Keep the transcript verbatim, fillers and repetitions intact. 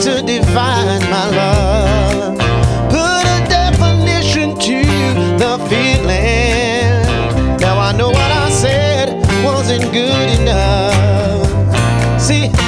to define my love. Put a definition to the feeling. Now I know what I said wasn't good enough. See,